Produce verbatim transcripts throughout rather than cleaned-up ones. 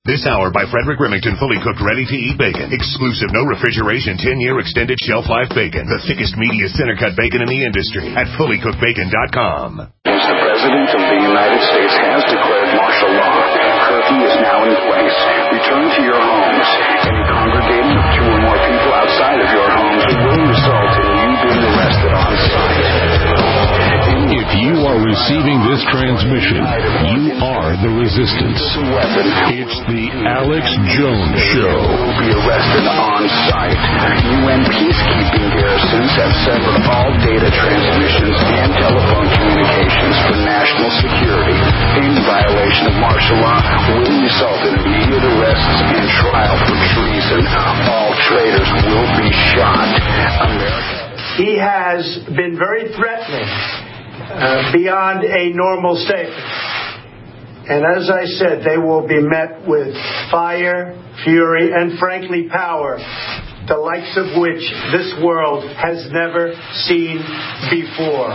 This hour by Frederick Remington, fully cooked, ready-to-eat bacon. Exclusive, no refrigeration, ten-year extended shelf life bacon. The thickest, meatiest, center-cut bacon in the industry at fully cooked bacon dot com. The President of the United States has declared martial law. Curfew is now in place. Return to your homes. Any congregating of two or more people outside of your homes will result in you being arrested on site. If you are receiving this transmission, you are the resistance. It's the Alex Jones Show. Will be arrested on site. U N peacekeeping garrisons have severed all data transmissions and telephone communications for national security. Any violation of martial law will result in immediate arrests and trial for treason. All traitors will be shot. America. He has been very threatening. Uh, beyond a normal statement. And as I said, they will be met with fire, fury, and frankly power, the likes of which this world has never seen before.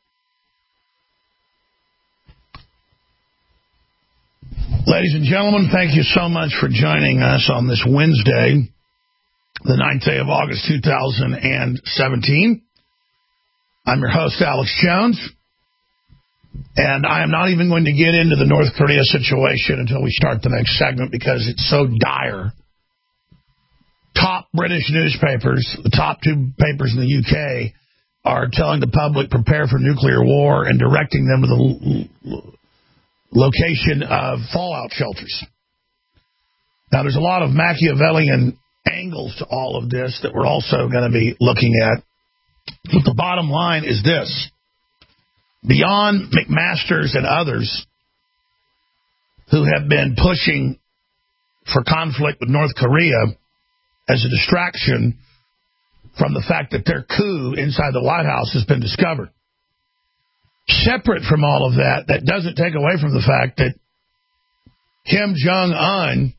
Ladies and gentlemen, thank you so much for joining us on this Wednesday, the ninth day of August, two thousand seventeen. I'm your host, Alex Jones. And I am not even going to get into the North Korea situation until we start the next segment because it's so dire. Top British newspapers, the top two papers in the U K, are telling the public prepare for nuclear war and directing them to the l- location of fallout shelters. Now, there's a lot of Machiavellian angles to all of this that we're also going to be looking at. But the bottom line is this. Beyond McMaster's and others who have been pushing for conflict with North Korea as a distraction from the fact that their coup inside the White House has been discovered. Separate from all of that, that doesn't take away from the fact that Kim Jong-un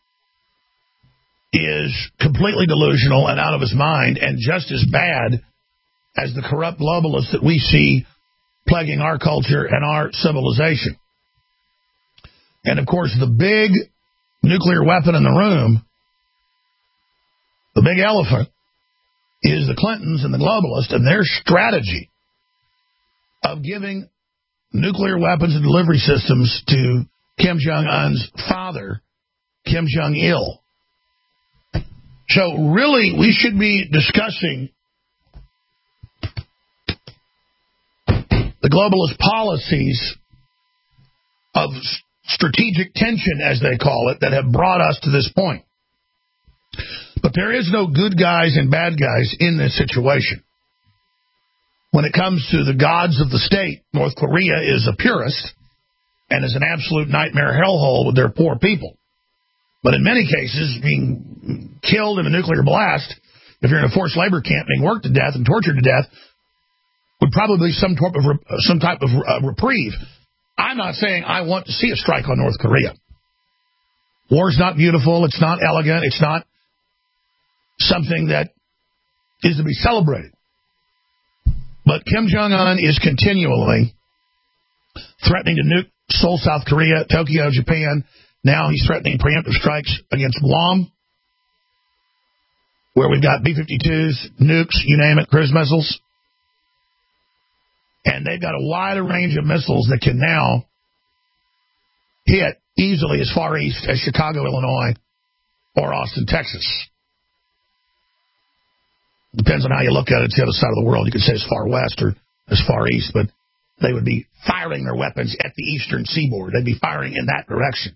is completely delusional and out of his mind and just as bad as the corrupt globalists that we see plaguing our culture and our civilization. And, of course, the big nuclear weapon in the room, the big elephant, is the Clintons and the globalists and their strategy of giving nuclear weapons and delivery systems to Kim Jong-un's father, Kim Jong-il. So, really, we should be discussing the globalist policies of strategic tension, as they call it, that have brought us to this point. But there is no good guys and bad guys in this situation. When it comes to the gods of the state, North Korea is a purist and is an absolute nightmare hellhole with their poor people. But in many cases, being killed in a nuclear blast, if you're in a forced labor camp, being worked to death and tortured to death, would probably be some type of some type of uh, reprieve. I'm not saying I want to see a strike on North Korea. War's not beautiful. It's not elegant. It's not something that is to be celebrated. But Kim Jong-un is continually threatening to nuke Seoul, South Korea, Tokyo, Japan. Now he's threatening preemptive strikes against Guam, where we've got B fifty-twos, nukes, you name it, cruise missiles. And they've got a wider range of missiles that can now hit easily as far east as Chicago, Illinois, or Austin, Texas. Depends on how you look at it. It's the other side of the world. You could say as far west or as far east, but they would be firing their weapons at the eastern seaboard. They'd be firing in that direction.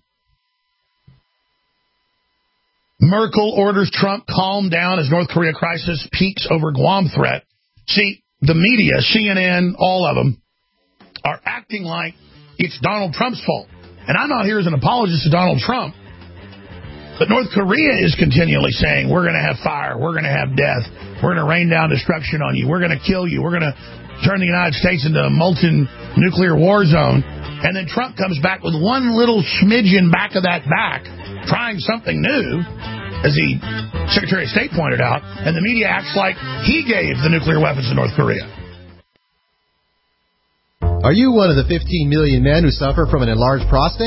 Merkel orders Trump calm down as North Korea crisis peaks over Guam threat. See, the media, C N N, all of them, are acting like it's Donald Trump's fault. And I'm not here as an apologist to Donald Trump, but North Korea is continually saying, we're going to have fire, we're going to have death, we're going to rain down destruction on you, we're going to kill you, we're going to turn the United States into a molten nuclear war zone. And then Trump comes back with one little smidgen back of that back, trying something new, as the Secretary of State pointed out, and the media acts like he gave the nuclear weapons to North Korea. Are you one of the fifteen million men who suffer from an enlarged prostate?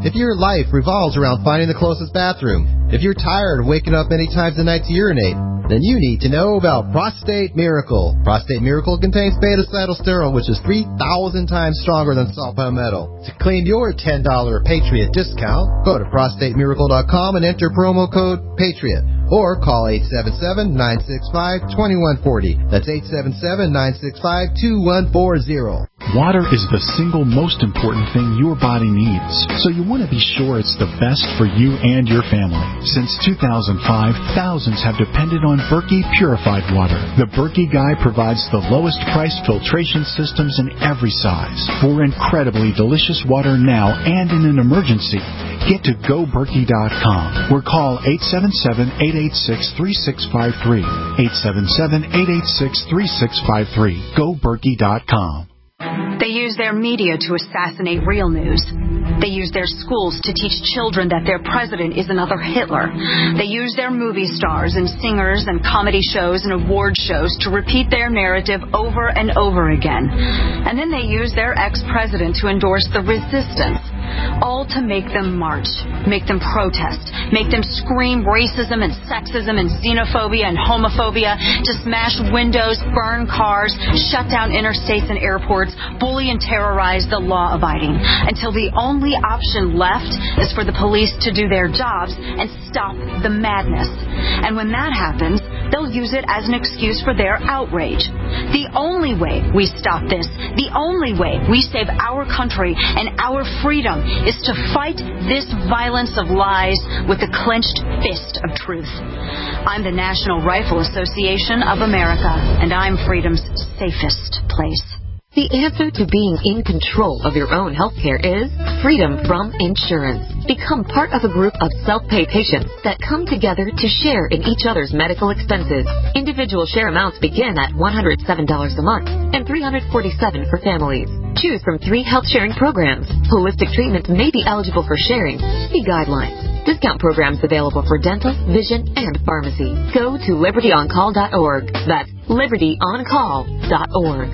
If your life revolves around finding the closest bathroom, if you're tired of waking up many times a night to urinate, then you need to know about Prostate Miracle. Prostate Miracle contains beta-cytosterol, which is three thousand times stronger than saw palmetto. To claim your ten dollars Patriot discount, go to prostate miracle dot com and enter promo code PATRIOT. Or call eight seven seven, nine six five, two one four zero. That's eight seven seven, nine six five, two one four zero. Water is the single most important thing your body needs, so you want to be sure it's the best for you and your family. Since two thousand five, thousands have depended on Berkey purified water. The Berkey Guy provides the lowest price filtration systems in every size. For incredibly delicious water now and in an emergency, get to go berkey dot com or call eight seven seven, eight eight six, three six five three. eight seven seven, eight eight six, three six five three. go berkey dot com. They use their media to assassinate real news. They use their schools to teach children that their president is another Hitler. They use their movie stars and singers and comedy shows and award shows to repeat their narrative over and over again. And then they use their ex-president to endorse the resistance, all to make them march, make them protest, make them scream racism and sexism and xenophobia and homophobia, to smash windows, burn cars, shut down interstates and airports, bully and terrorize the law-abiding, until the only option left is for the police to do their jobs and stop the madness. And when that happens, they'll use it as an excuse for their outrage. The only way we stop this, the only way we save our country and our freedom, is to fight this violence of lies with the clenched fist of truth. I'm the National Rifle Association of America, and I'm freedom's safest place. The answer to being in control of your own health care is freedom from insurance. Become part of a group of self-pay patients that come together to share in each other's medical expenses. Individual share amounts begin at one hundred seven dollars a month and three hundred forty-seven dollars for families. Choose from three health sharing programs. Holistic treatments may be eligible for sharing. See guidelines. Discount programs available for dental, vision, and pharmacy. Go to liberty on call dot org. That's liberty on call dot org.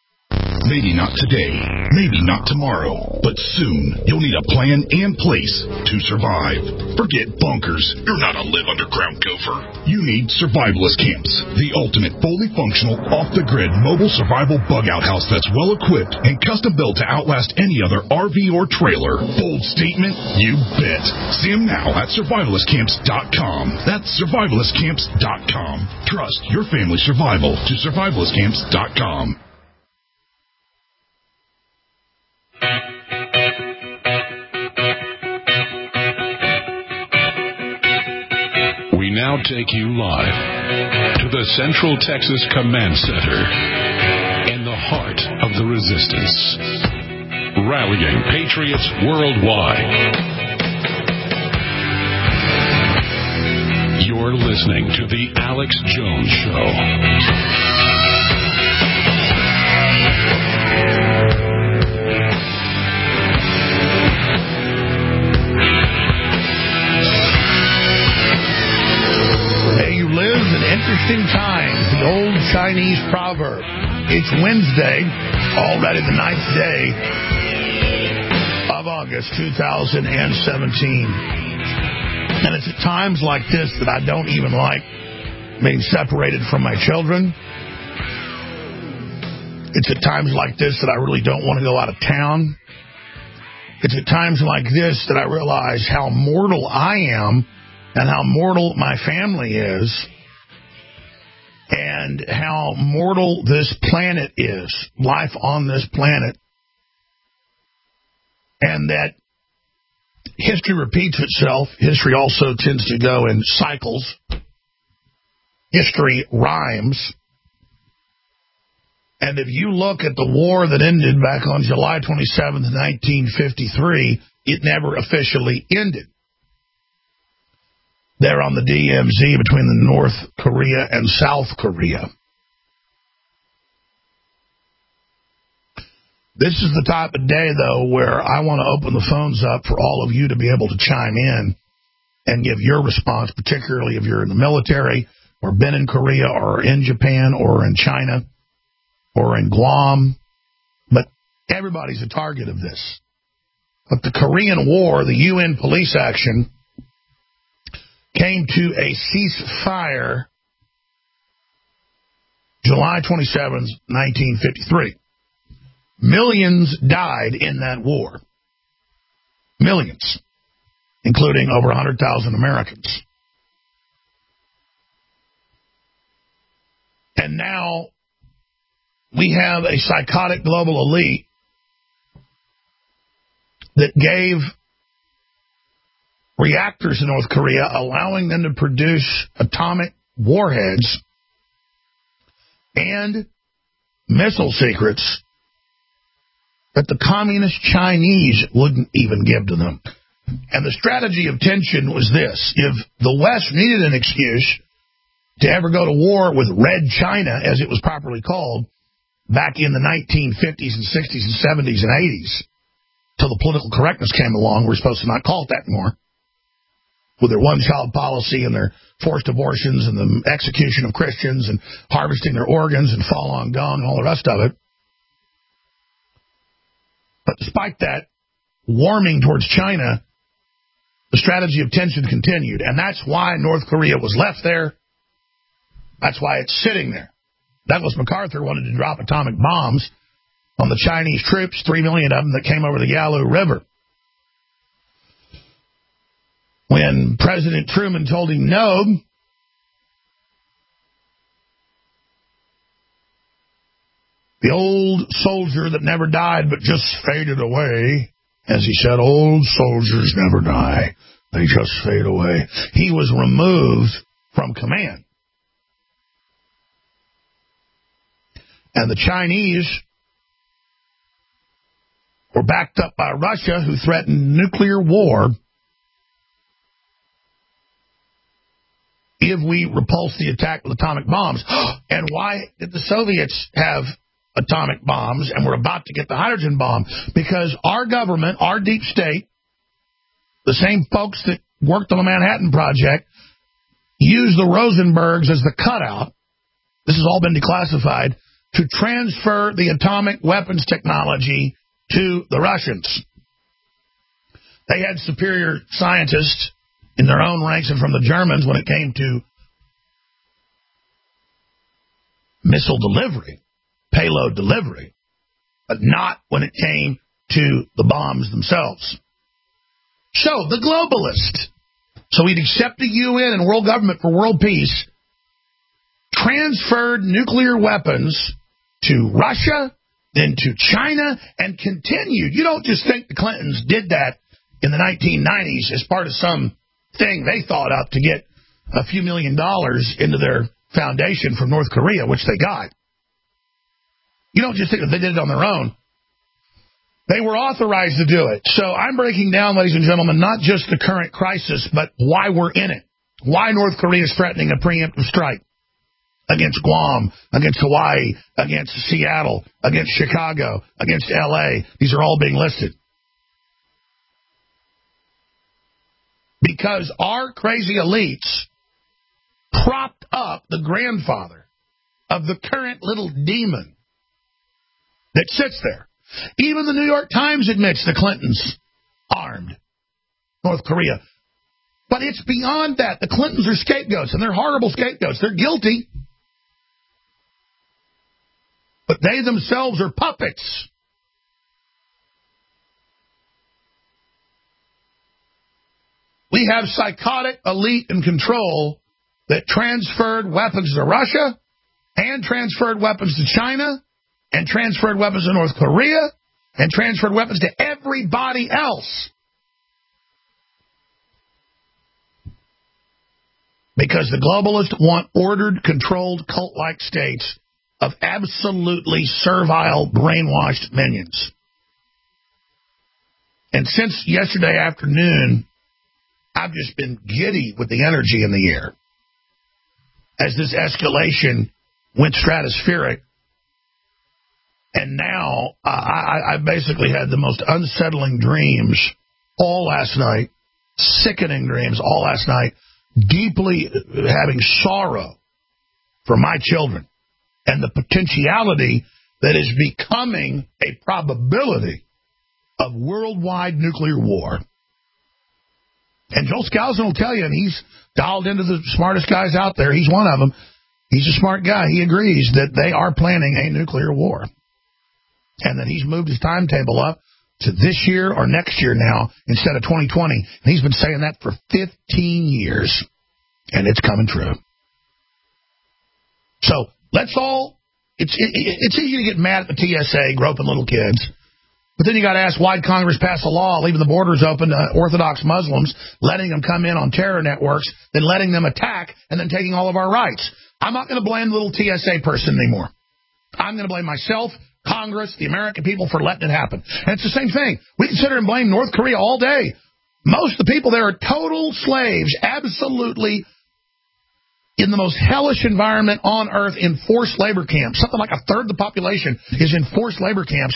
Maybe not today, maybe not tomorrow, but soon you'll need a plan in place to survive. Forget bunkers. You're not a live underground gopher. You need survivalist camps, the ultimate fully functional, off-the-grid mobile survival bug-out house that's well-equipped and custom-built to outlast any other R V or trailer. Bold statement? You bet. See them now at survivalist camps dot com. That's survivalist camps dot com. Trust your family's survival to survivalist camps dot com. We now take you live to the Central Texas Command Center in the heart of the resistance, rallying patriots worldwide. You're listening to The Alex Jones Show. Interesting times, the old Chinese proverb. It's Wednesday, already the ninth day of August two thousand seventeen. And it's at times like this that I don't even like being separated from my children. It's at times like this that I really don't want to go out of town. It's at times like this that I realize how mortal I am and how mortal my family is. And how mortal this planet is, life on this planet. And that history repeats itself. History also tends to go in cycles. History rhymes. And if you look at the war that ended back on July twenty-seventh, nineteen fifty-three, it never officially ended. There on the D M Z between the North Korea and South Korea. This is the type of day, though, where I want to open the phones up for all of you to be able to chime in and give your response, particularly if you're in the military or been in Korea or in Japan or in China or in Guam. But everybody's a target of this. But the Korean War, the U N police action, came to a ceasefire July twenty-seventh, nineteen fifty-three. Millions died in that war. Millions, including over one hundred thousand Americans. And now we have a psychotic global elite that gave reactors in North Korea, allowing them to produce atomic warheads and missile secrets that the communist Chinese wouldn't even give to them. And the strategy of tension was this. If the West needed an excuse to ever go to war with Red China, as it was properly called, back in the nineteen fifties and sixties and seventies and eighties, till the political correctness came along, we're supposed to not call it that anymore, with their one-child policy and their forced abortions and the execution of Christians and harvesting their organs and Falun Gong and all the rest of it. But despite that warming towards China, the strategy of tension continued, and that's why North Korea was left there. That's why it's sitting there. Douglas MacArthur wanted to drop atomic bombs on the Chinese troops, three million of them that came over the Yalu River. When President Truman told him no, the old soldier that never died but just faded away, as he said, old soldiers never die, they just fade away. He was removed from command. And the Chinese were backed up by Russia, who threatened nuclear war if we repulse the attack with atomic bombs. And why did the Soviets have atomic bombs and we're about to get the hydrogen bomb? Because our government, our deep state, the same folks that worked on the Manhattan Project, used the Rosenbergs as the cutout. This has all been declassified, to transfer the atomic weapons technology to the Russians. They had superior scientists in their own ranks and from the Germans when it came to missile delivery, payload delivery, but not when it came to the bombs themselves. So, the globalist, so he'd accept the U N and world government for world peace, transferred nuclear weapons to Russia, then to China, and continued. You don't just think the Clintons did that in the nineteen nineties as part of some thing they thought up to get a few million dollars into their foundation from North Korea, which they got. You don't just think that they did it on their own. They were authorized to do it. So I'm breaking down, ladies and gentlemen, not just the current crisis, but why we're in it. Why North Korea is threatening a preemptive strike against Guam, against Hawaii, against Seattle, against Chicago, against L A. These are all being listed. Because our crazy elites propped up the grandfather of the current little demon that sits there. Even the New York Times admits the Clintons armed North Korea. But it's beyond that. The Clintons are scapegoats, and they're horrible scapegoats. They're guilty. But they themselves are puppets. We have psychotic elite in control that transferred weapons to Russia and transferred weapons to China and transferred weapons to North Korea and transferred weapons to everybody else. Because the globalists want ordered, controlled, cult-like states of absolutely servile, brainwashed minions. And since yesterday afternoon, I've just been giddy with the energy in the air as this escalation went stratospheric. And now uh, I, I basically had the most unsettling dreams all last night, sickening dreams all last night, deeply having sorrow for my children and the potentiality that is becoming a probability of worldwide nuclear war. And Joel Skousen will tell you, and he's dialed into the smartest guys out there. He's one of them. He's a smart guy. He agrees that they are planning a nuclear war. And that he's moved his timetable up to this year or next year now instead of twenty twenty. And he's been saying that for fifteen years. And it's coming true. So let's all, it's, it, it's easy to get mad at the T S A groping little kids. But then you got to ask, why did Congress pass a law leaving the borders open to Orthodox Muslims, letting them come in on terror networks, then letting them attack, and then taking all of our rights? I'm not going to blame the little T S A person anymore. I'm going to blame myself, Congress, the American people for letting it happen. And it's the same thing. We can sit here and blame North Korea all day. Most of the people there are total slaves, absolutely in the most hellish environment on earth in forced labor camps. Something like a third of the population is in forced labor camps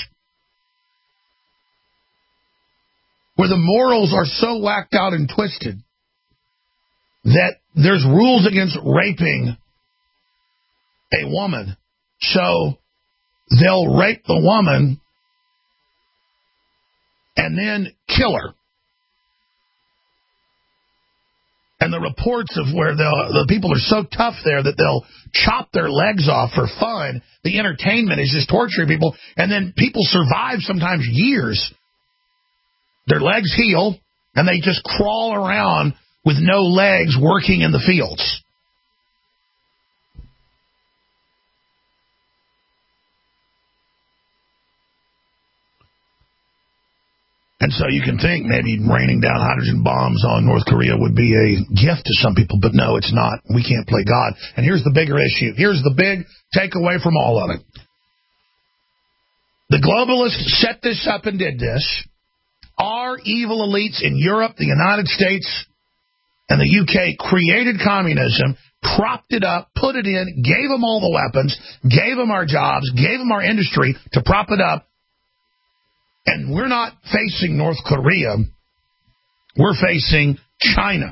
where the morals are so whacked out and twisted that there's rules against raping a woman. So they'll rape the woman and then kill her. And the reports of where the people are so tough there that they'll chop their legs off for fun. The entertainment is just torturing people. And then people survive sometimes years. Their legs heal, and they just crawl around with no legs working in the fields. And so you can think maybe raining down hydrogen bombs on North Korea would be a gift to some people, but no, it's not. We can't play God. And here's the bigger issue. Here's the big takeaway from all of it. The globalists set this up and did this. Our evil elites in Europe, the United States, and the U K created communism, propped it up, put it in, gave them all the weapons, gave them our jobs, gave them our industry to prop it up. And we're not facing North Korea. We're facing China.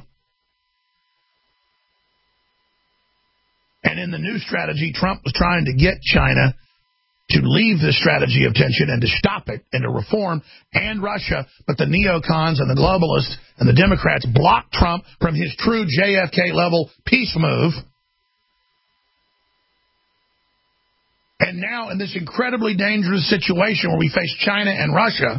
And in the new strategy, Trump was trying to get China to leave this strategy of tension and to stop it and to reform, and Russia. But the neocons and the globalists and the Democrats blocked Trump from his true J F K-level peace move. And now, in this incredibly dangerous situation where we face China and Russia,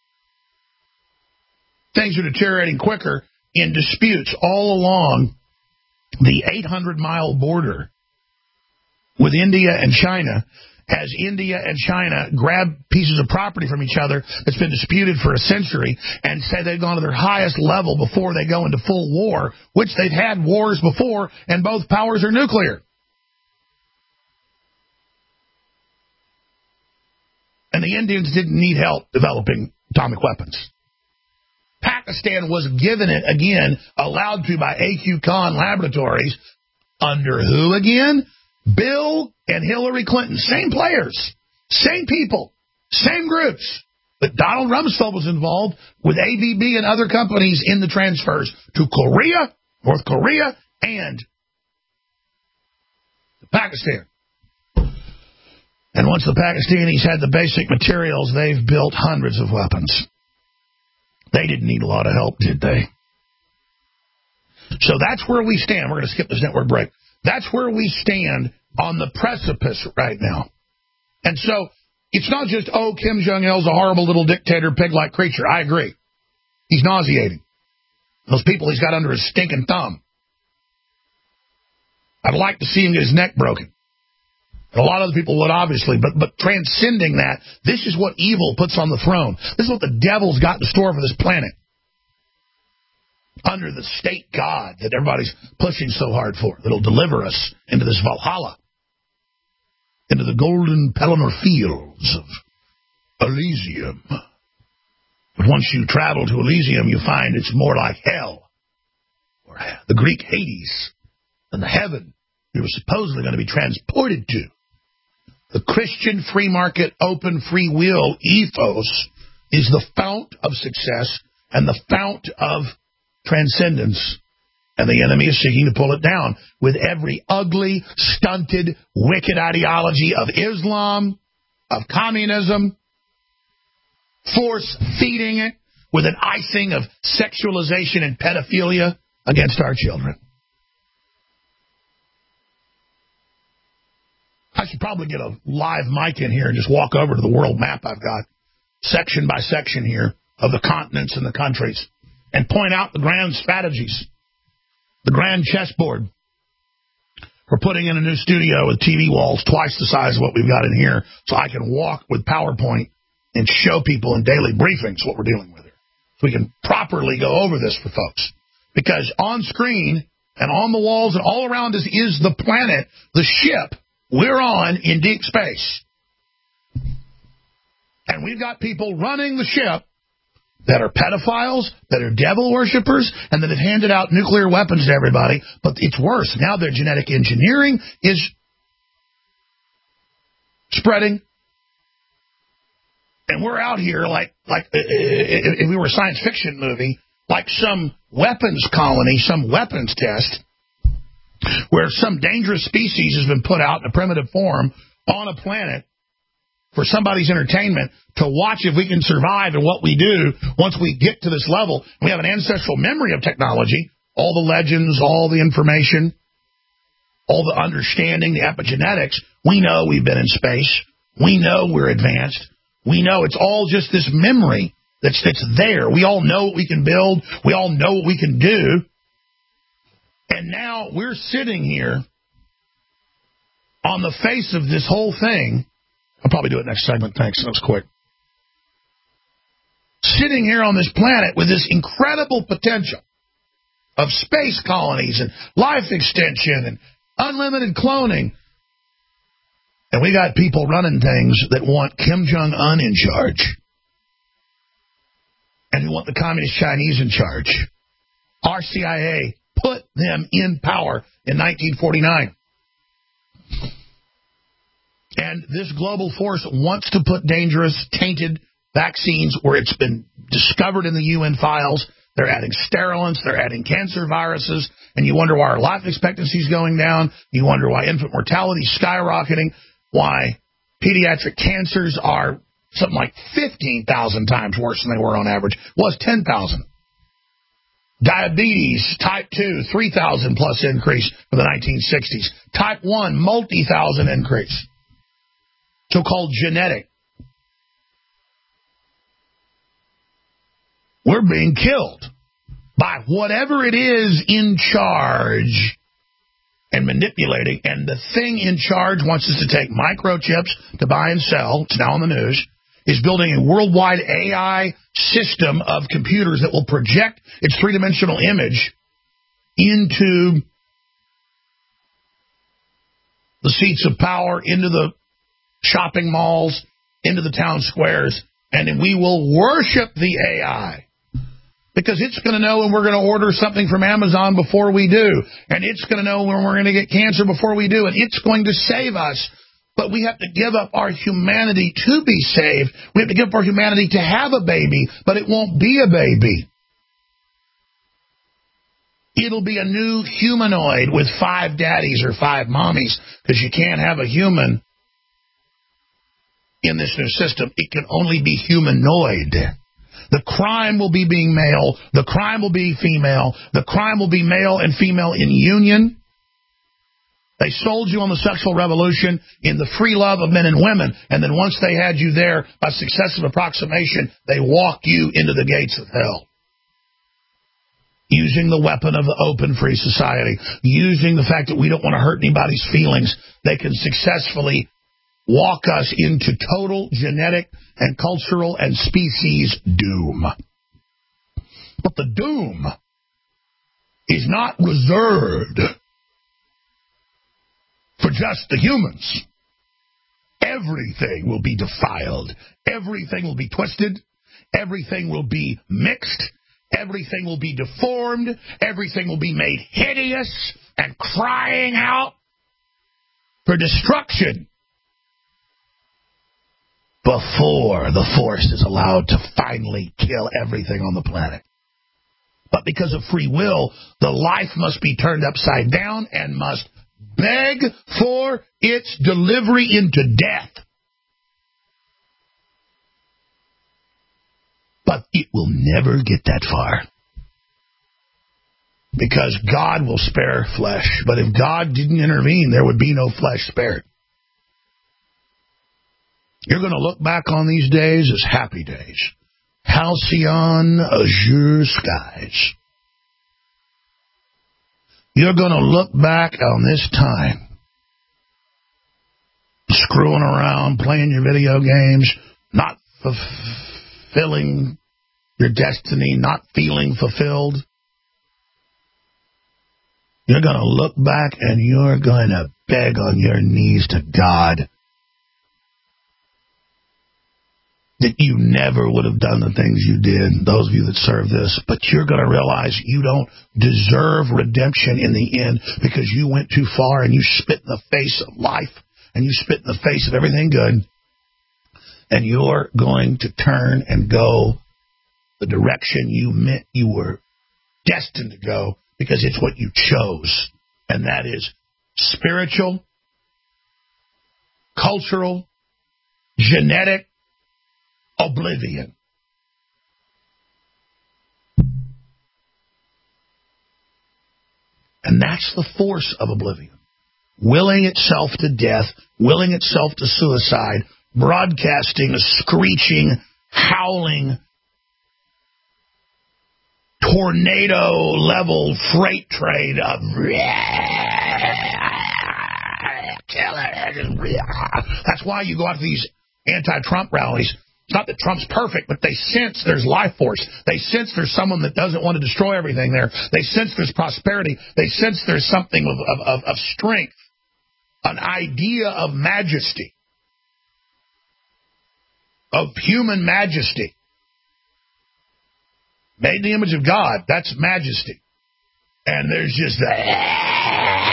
things are deteriorating quicker in disputes all along the eight hundred mile border with India and China, as India and China grab pieces of property from each other that's been disputed for a century and say they've gone to their highest level before they go into full war, which they've had wars before, and both powers are nuclear. And the Indians didn't need help developing atomic weapons. Pakistan was given it, again, allowed to by A Q Khan Laboratories, under who again? Bill and Hillary Clinton. Same players, same people, same groups. But Donald Rumsfeld was involved with A B B and other companies in the transfers to Korea, North Korea, and Pakistan. And once the Pakistanis had the basic materials, they've built hundreds of weapons. They didn't need a lot of help, did they? So that's where we stand. We're going to skip this network break. That's where we stand on the precipice right now. And so it's not just, oh, Kim Jong-il's a horrible little dictator, pig-like creature. I agree. He's nauseating. Those people he's got under his stinking thumb. I'd like to see him get his neck broken. And a lot of other people would, obviously, but but transcending that, this is what evil puts on the throne. This is what the devil's got in store for this planet. Under the state god that everybody's pushing so hard for, that'll deliver us into this Valhalla, into the golden Pelennor fields of Elysium. But once you travel to Elysium, you find it's more like hell, or the Greek Hades, than the heaven we were supposedly going to be transported to. The Christian free market, open free will ethos is the fount of success and the fount of transcendence. And the enemy is seeking to pull it down with every ugly, stunted, wicked ideology of Islam, of communism, force-feeding it with an icing of sexualization and pedophilia against our children. I should probably get a live mic in here and just walk over to the world map I've got, section by section here, of the continents and the countries, and point out the grand strategies, the grand chessboard. We're putting in a new studio with T V walls twice the size of what we've got in here, so I can walk with PowerPoint and show people in daily briefings what we're dealing with here. So we can properly go over this for folks. Because on screen and on the walls and all around us is the planet, the ship we're on in deep space. And we've got people running the ship that are pedophiles, that are devil worshippers, and that have handed out nuclear weapons to everybody. But it's worse. Now their genetic engineering is spreading. And we're out here like, like if we were a science fiction movie, like some weapons colony, some weapons test, where some dangerous species has been put out in a primitive form on a planet for somebody's entertainment to watch if we can survive and what we do once we get to this level. We have an ancestral memory of technology, all the legends, all the information, all the understanding, the epigenetics. We know we've been in space. We know we're advanced. We know it's all just this memory that's, that's there. We all know what we can build. We all know what we can do. And now we're sitting here on the face of this whole thing. I'll probably do it next segment. Thanks. That was quick. Sitting here on this planet with this incredible potential of space colonies and life extension and unlimited cloning. And we got people running things that want Kim Jong-un in charge. And who want the Communist Chinese in charge. Our C I A put them in power in nineteen forty-nine. And this global force wants to put dangerous, tainted vaccines where it's been discovered in the U N files. They're adding sterilants. They're adding cancer viruses. And you wonder why our life expectancy is going down. You wonder why infant mortality is skyrocketing. Why pediatric cancers are something like fifteen thousand times worse than they were on average. It was ten thousand. Diabetes, type two, three thousand plus increase for the nineteen sixties. Type one, multi-thousand increase. So-called genetic. We're being killed by whatever it is in charge and manipulating. And the thing in charge wants us to take microchips to buy and sell. It's now on the news. Is building a worldwide A I system of computers that will project its three-dimensional image into the seats of power, into the shopping malls, into the town squares, and then we will worship the A I. Because it's going to know when we're going to order something from Amazon before we do. And it's going to know when we're going to get cancer before we do. And it's going to save us. But we have to give up our humanity to be saved. We have to give up our humanity to have a baby, but it won't be a baby. It'll be a new humanoid with five daddies or five mommies, because you can't have a human in this new system. It can only be humanoid. The crime will be being male. The crime will be female. The crime will be male and female in union. They sold you on the sexual revolution in the free love of men and women, and then once they had you there by successive approximation, they walked you into the gates of hell. Using the weapon of the open free society, using the fact that we don't want to hurt anybody's feelings, they can successfully walk us into total genetic and cultural and species doom. But the doom is not reserved for just the humans. Everything will be defiled. Everything will be twisted. Everything will be mixed. Everything will be deformed. Everything will be made hideous and crying out for destruction before the force is allowed to finally kill everything on the planet. But because of free will, the life must be turned upside down and must beg for its delivery into death. But it will never get that far. Because God will spare flesh. But if God didn't intervene, there would be no flesh spared. You're going to look back on these days as happy days. Halcyon azure skies. You're going to look back on this time, screwing around, playing your video games, not fulfilling your destiny, not feeling fulfilled. You're going to look back and you're going to beg on your knees to God that you never would have done the things you did, those of you that serve this, but you're going to realize you don't deserve redemption in the end because you went too far and you spit in the face of life and you spit in the face of everything good, and you're going to turn and go the direction you meant you were destined to go because it's what you chose, and that is spiritual, cultural, genetic, oblivion. And that's the force of oblivion. Willing itself to death, willing itself to suicide, broadcasting a screeching, howling, tornado-level freight train of that's why you go out to these anti-Trump rallies. It's not that Trump's perfect, but they sense there's life force. They sense there's someone that doesn't want to destroy everything there. They sense there's prosperity. They sense there's something of, of, of strength, an idea of majesty, of human majesty. Made in the image of God, that's majesty. And there's just that.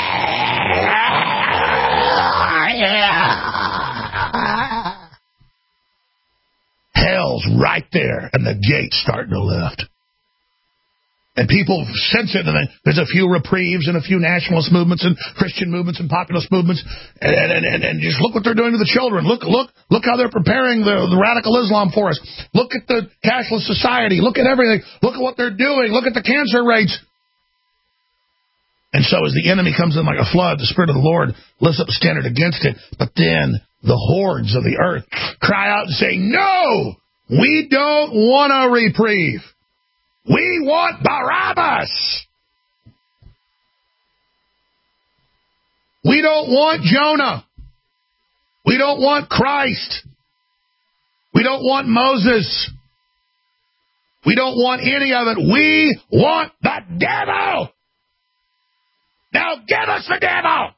Hell's right there, and the gate's starting to lift. And people sense it, and then there's a few reprieves and a few nationalist movements and Christian movements and populist movements, and, and, and, and just look what they're doing to the children. Look, look, look how they're preparing the, the radical Islam for us. Look at the cashless society. Look at everything. Look at what they're doing. Look at the cancer rates. And so as the enemy comes in like a flood, the Spirit of the Lord lifts up a standard against it. But then the hordes of the earth cry out and say, no, we don't want a reprieve. We want Barabbas. We don't want Jonah. We don't want Christ. We don't want Moses. We don't want any of it. We want the devil. Now give us the devil.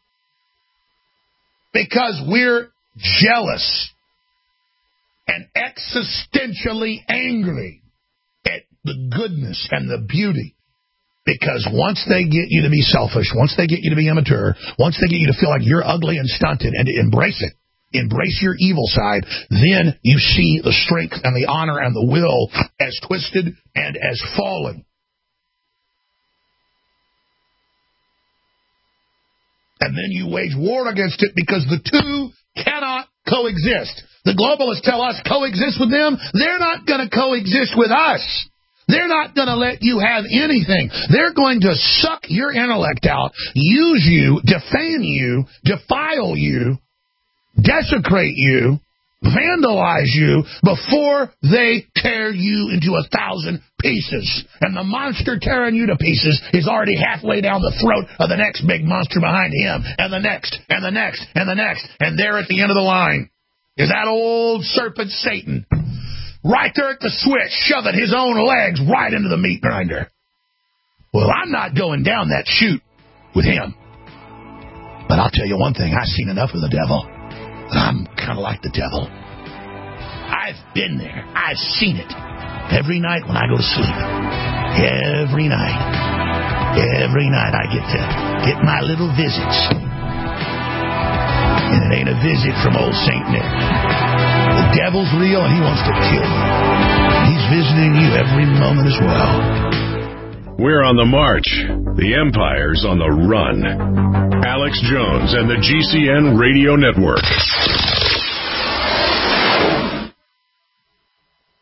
Because we're jealous and existentially angry at the goodness and the beauty. Because once they get you to be selfish, once they get you to be immature, once they get you to feel like you're ugly and stunted and to embrace it, embrace your evil side, then you see the strength and the honor and the will as twisted and as fallen. And then you wage war against it because the two cannot coexist. The globalists tell us coexist with them. They're not going to coexist with us. They're not going to let you have anything. They're going to suck your intellect out, use you, defame you, defile you, desecrate you, vandalize you before they tear you into a thousand pieces. And the monster tearing you to pieces is already halfway down the throat of the next big monster behind him, and the next, and the next, and the next. And there at the end of the line is that old serpent Satan, right there at the switch, shoving his own legs right into the meat grinder. Well, I'm not going down that chute with him. But I'll tell you one thing, I've seen enough of the devil. I'm kind of like the devil. I've been there. I've seen it. Every night when I go to sleep. Every night. Every night I get to get my little visits. And it ain't a visit from old Saint Nick. The devil's real and he wants to kill you. He's visiting you every moment as well. We're on the march. The Empire's on the run. Alex Jones and the G C N Radio Network.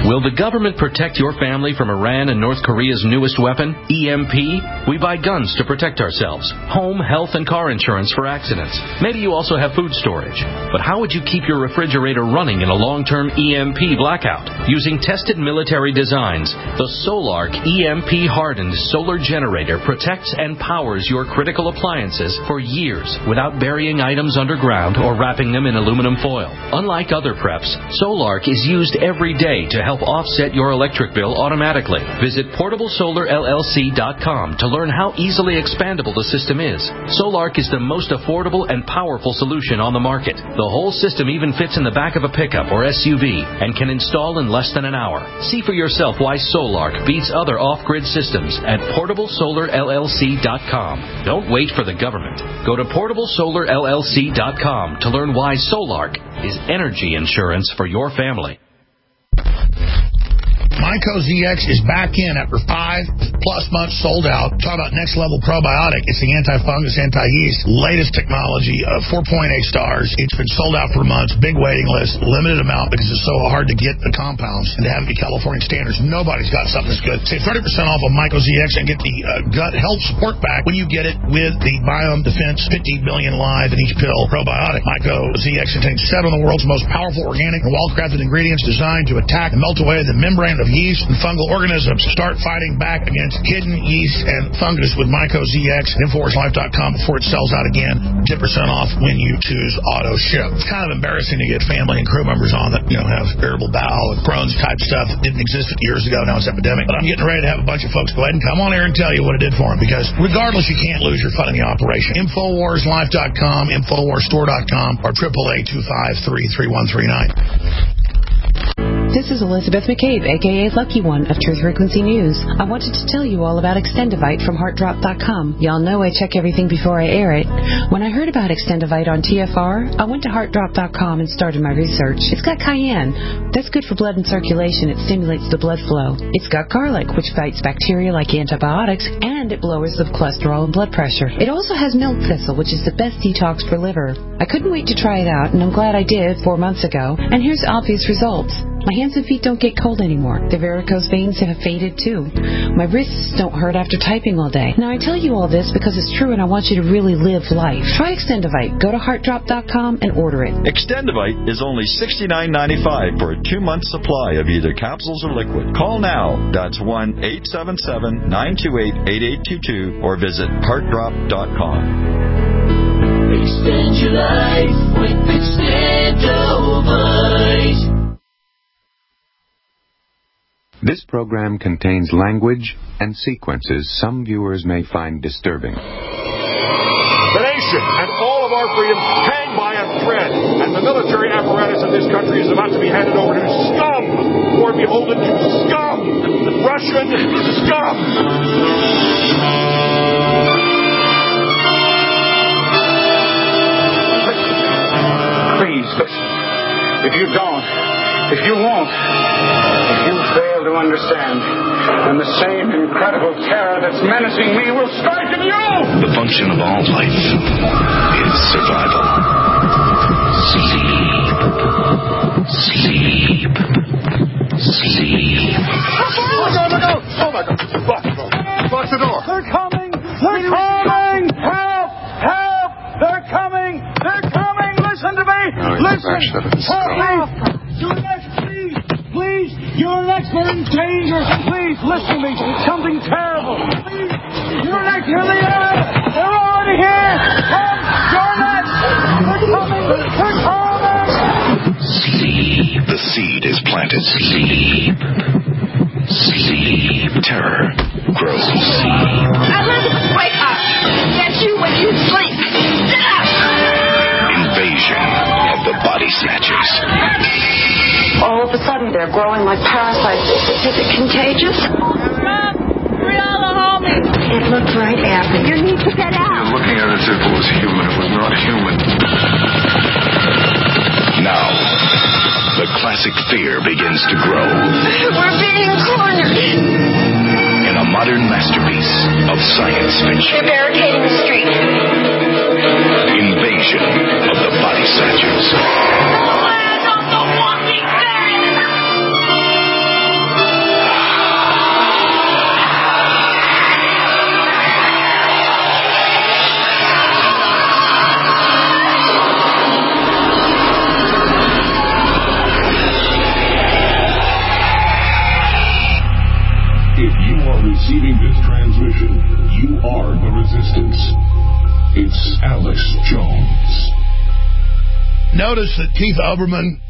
Will the government protect your family from Iran and North Korea's newest weapon, E M P? We buy guns to protect ourselves, home, health, and car insurance for accidents. Maybe you also have food storage. But how would you keep your refrigerator running in a long-term E M P blackout? Using tested military designs, the Solark E M P hardened solar generator protects and powers your critical appliances for years without burying items underground or wrapping them in aluminum foil. Unlike other preps, Solark is used every day to help offset your electric bill automatically. Visit portable solar L L C dot com to learn how easily expandable the system is. Solark is the most affordable and powerful solution on the market. The whole system even fits in the back of a pickup or S U V and can install in less than an hour. See for yourself why Solark beats other off-grid systems at portable solar L L C dot com. Don't wait for the government. Go to portable solar L L C dot com to learn why Solark is energy insurance for your family. Myco Z X is back in after five plus months sold out. Talk about next level probiotic. It's the anti-fungus, anti-yeast, latest technology of four point eight stars. It's been sold out for months. Big waiting list, limited amount because it's so hard to get the compounds and to have it be California standards. Nobody's got something that's good. Save thirty percent off of Myco Z X and get the uh, gut health support back when you get it with the Biome Defense fifty billion live in each pill probiotic. Myco Z X contains seven of the world's most powerful organic and well-crafted ingredients designed to attack and melt away the membrane of yeast and fungal organisms. Start fighting back against hidden yeast and fungus with Myco Z X at Infowars Life dot com before it sells out again. ten percent off when you choose auto ship. It's kind of embarrassing to get family and crew members on that, you know, have irritable bowel and Crohn's type stuff that didn't exist years ago. Now it's epidemic. But I'm getting ready to have a bunch of folks go ahead and come on here and tell you what it did for them, because regardless, you can't lose your fun in the operation. Infowars Life dot com, Infowars Store dot com, or triple A two five three three one three nine. This is Elizabeth McCabe, a k a. Lucky One of Truth Frequency News. I wanted to tell you all about Extendivite from Heart Drop dot com. Y'all know I check everything before I air it. When I heard about Extendivite on T F R, I went to Heart Drop dot com and started my research. It's got cayenne. That's good for blood and circulation. It stimulates the blood flow. It's got garlic, which fights bacteria like antibiotics, and it lowers the cholesterol and blood pressure. It also has milk thistle, which is the best detox for liver. I couldn't wait to try it out, and I'm glad I did four months ago. And here's obvious results. My hands and feet don't get cold anymore. The varicose veins have faded too. My wrists don't hurt after typing all day. Now I tell you all this because it's true and I want you to really live life. Try Extendivite. Go to Heart Drop dot com and order it. Extendivite is only sixty-nine ninety-five for a two-month supply of either capsules or liquid. Call now. That's one eight seven seven nine two eight eight eight two two or visit Heart Drop dot com. Extend your life with Extendivite. This program contains language and sequences some viewers may find disturbing. The nation and all of our freedoms hang by a thread, and the military apparatus of this country is about to be handed over to scum, who are beholden to scum, Russian scum. Please, listen. If you don't, if you won't, if you fail to understand, then the same incredible terror that's menacing me will strike at you! The function of all life is survival. Sleep. Sleep. Sleep. Look out, look out! Oh, my God. Lock the door. Lock the door. They're coming! They're coming! Help! Help! They're coming! They're coming! Listen to me! Listen! Help me! You're next, please! Please! You're next! They're in danger! Please, listen to me! Something terrible! Please! You're next! Here they are! They're already here! Come! You're next! They're coming! They're coming! Sleep. The seed is planted. Sleep. Sleep. Terror grows. Sleep. Elizabeth, wake up! Get you when you sleep! Sit up! Invasion of the body snatchers. All of a sudden, they're growing like parasites. Is it contagious? Mom! Brianna, hold me! It looked right after. You need to get out. You're looking at it as if it was human. It was not human. Now, the classic fear begins to grow. We're being cornered. In a modern masterpiece of science fiction. They're barricading the street. Invasion of the Body Snatchers. The land of the Walking Dead! resistance. It's Alex Jones. Notice that Keith Olbermann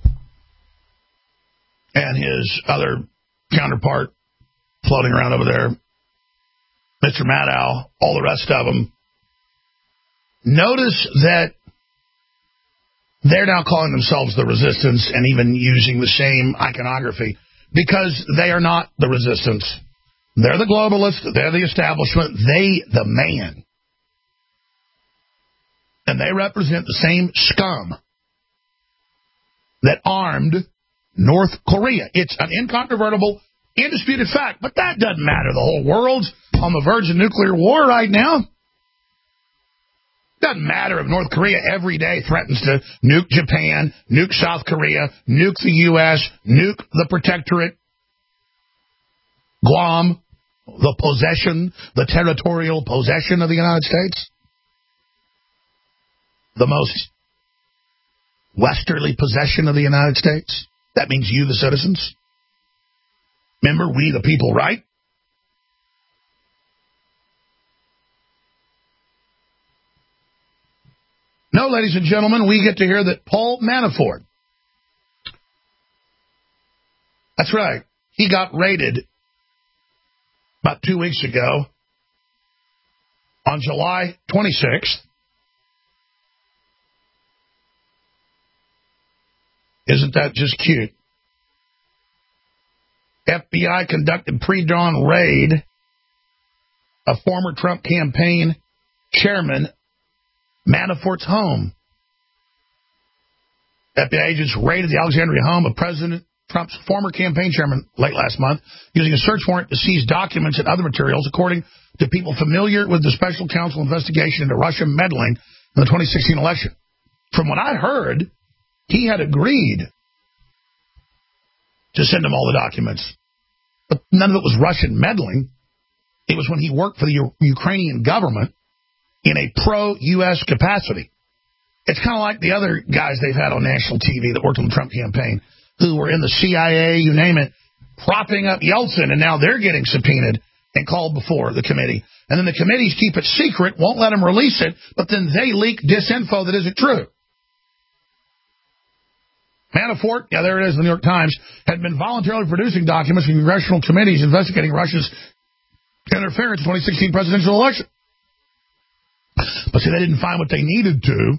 and his other counterpart floating around over there, Mister Maddow, all the rest of them, notice that they're now calling themselves the resistance and even using the same iconography because they are not the resistance. They're the globalists. They're the establishment. They, the man. And they represent the same scum that armed North Korea. It's an incontrovertible, indisputed fact, but that doesn't matter. The whole world's on the verge of nuclear war right now. Doesn't matter if North Korea every day threatens to nuke Japan, nuke South Korea, nuke the U S, nuke the protectorate, Guam, the possession, the territorial possession of the United States. The most westerly possession of the United States. That means you, the citizens. Remember, we the people, right? No, ladies and gentlemen, we get to hear that Paul Manafort, that's right, he got raided about two weeks ago on July twenty-sixth. Isn't that just cute? F B I conducted pre-dawn raid of former Trump campaign chairman Manafort's home. F B I agents raided the Alexandria home of President Trump's former campaign chairman late last month using a search warrant to seize documents and other materials, according to people familiar with the special counsel investigation into Russian meddling in the twenty sixteen election. From what I heard, he had agreed to send him all the documents. But none of it was Russian meddling. It was when he worked for the U- Ukrainian government in a pro-U S capacity. It's kind of like the other guys they've had on national T V that worked on the Trump campaign, who were in the C I A, you name it, propping up Yeltsin, and now they're getting subpoenaed and called before the committee. And then the committees keep it secret, won't let them release it, but then they leak disinfo that isn't true. Manafort, yeah, there it is, the New York Times, had been voluntarily producing documents from congressional committees investigating Russia's interference in the twenty sixteen presidential election. But see, they didn't find what they needed to.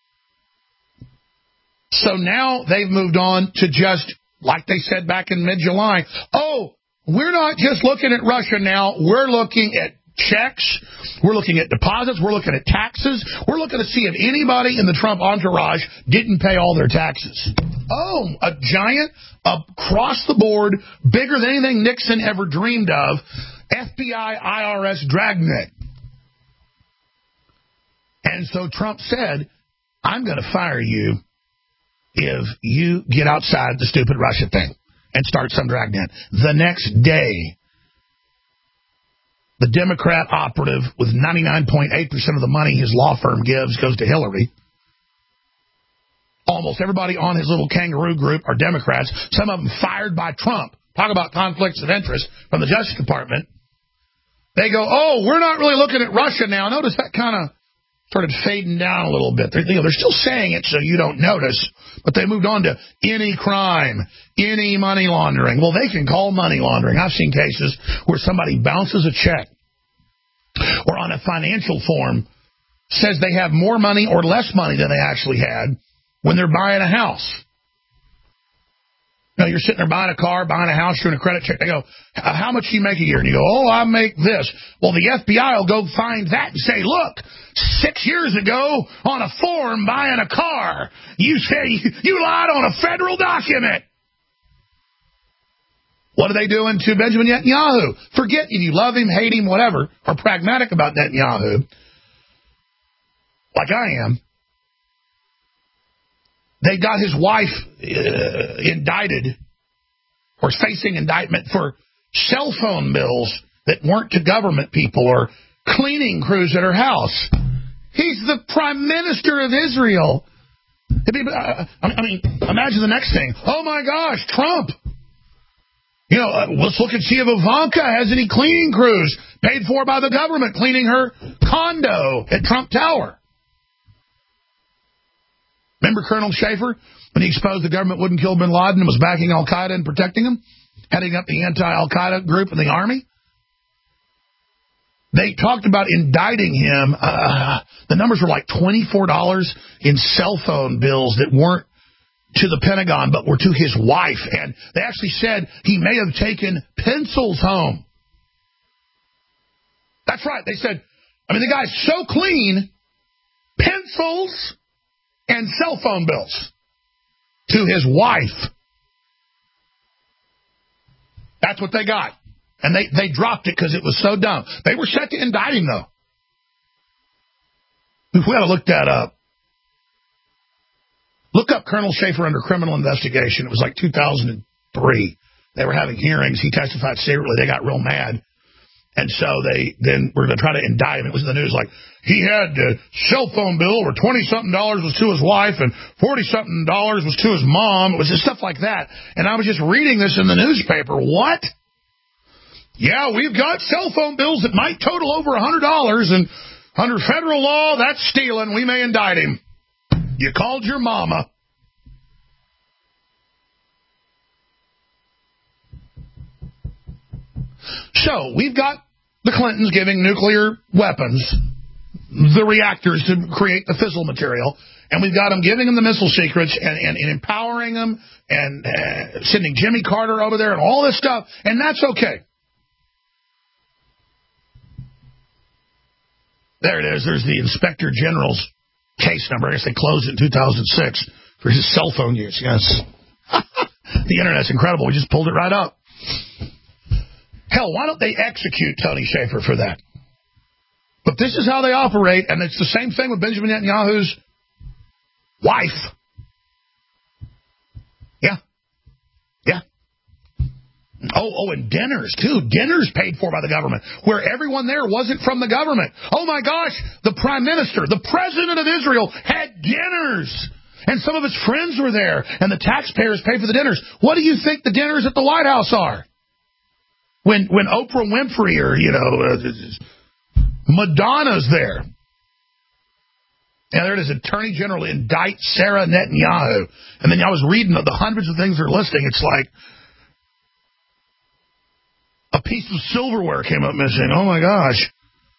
So now they've moved on to just, like they said back in mid-July, oh, we're not just looking at Russia now, we're looking at checks, we're looking at deposits, we're looking at taxes, we're looking to see if anybody in the Trump entourage didn't pay all their taxes. Oh, a giant, across the board, bigger than anything Nixon ever dreamed of, F B I, I R S dragnet. And so Trump said, I'm going to fire you if you get outside the stupid Russia thing and start some dragnet. The next day, the Democrat operative with ninety-nine point eight percent of the money his law firm gives goes to Hillary. Almost everybody on his little kangaroo group are Democrats, some of them fired by Trump. Talk about conflicts of interest from the Justice Department. They go, oh, we're not really looking at Russia now. Notice that kind of started fading down a little bit. They're, you know, they're still saying it so you don't notice, but they moved on to any crime, any money laundering. Well, they can call money laundering. I've seen cases where somebody bounces a check or on a financial form says they have more money or less money than they actually had when they're buying a house. You know, you're sitting there buying a car, buying a house, you're doing a credit check. They go, how much do you make a year? And you go, oh, I make this. Well, the F B I will go find that and say, look, six years ago on a form buying a car, you say you lied on a federal document. What are they doing to Benjamin Netanyahu? Forget if you love him, hate him, whatever, or pragmatic about Netanyahu, like I am. They got his wife uh, indicted or facing indictment for cell phone bills that weren't to government people or cleaning crews at her house. He's the prime minister of Israel. Be, uh, I mean, imagine the next thing. Oh, my gosh, Trump. You know, uh, let's look and see if Ivanka has any cleaning crews paid for by the government cleaning her condo at Trump Tower. Remember Colonel Schaefer, when he exposed the government wouldn't kill bin Laden and was backing al-Qaeda and protecting him, heading up the anti-al-Qaeda group in the Army? They talked about indicting him. Uh, the numbers were like twenty-four dollars in cell phone bills that weren't to the Pentagon, but were to his wife. And they actually said he may have taken pencils home. That's right. They said, I mean, the guy's so clean, pencils and cell phone bills to his wife. That's what they got. And they, they dropped it because it was so dumb. They were set to indict him, though. We ought to look that up. Look up Colonel Schaefer under criminal investigation. It was like two thousand three. They were having hearings. He testified secretly. They got real mad. And so they then were going to try to indict him. It was in the news like, he had a cell phone bill where twenty-something dollars was to his wife and forty-something dollars was to his mom. It was just stuff like that. And I was just reading this in the newspaper. What? Yeah, we've got cell phone bills that might total over one hundred dollars, and under federal law, that's stealing. We may indict him. You called your mama. So, we've got the Clintons giving nuclear weapons, the reactors to create the fissile material, and we've got them giving them the missile secrets and, and, and empowering them and uh, sending Jimmy Carter over there and all this stuff, and that's okay. There it is. There's the Inspector General's case number. I guess they closed it in two thousand six for his cell phone use. Yes. The Internet's incredible. We just pulled it right up. Hell, why don't they execute Tony Schaefer for that? But this is how they operate, and it's the same thing with Benjamin Netanyahu's wife. Yeah. Yeah. Oh, oh, and dinners, too. Dinners paid for by the government, where everyone there wasn't from the government. Oh, my gosh, the prime minister, the president of Israel had dinners, and some of his friends were there, and the taxpayers paid for the dinners. What do you think the dinners at the White House are? When when Oprah Winfrey or, you know, uh, Madonna's there. And there it is, Attorney General indict Sarah Netanyahu. And then I was reading the hundreds of things they're listing. It's like, a piece of silverware came up missing. Oh, my gosh.